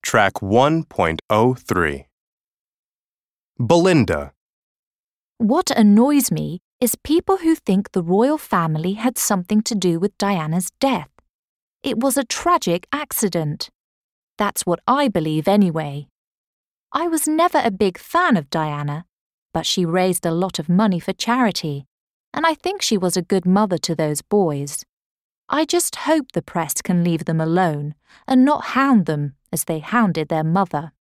Track 1.03. Belinda. What annoys me is people who think the royal family had something to do with Diana's death. It was a tragic accident. That's what I believe anyway. I was never a big fan of Diana, but she raised a lot of money for charity, and I think she was a good mother to those boys. I just hope the press can leave them alone and not hound them as they hounded their mother.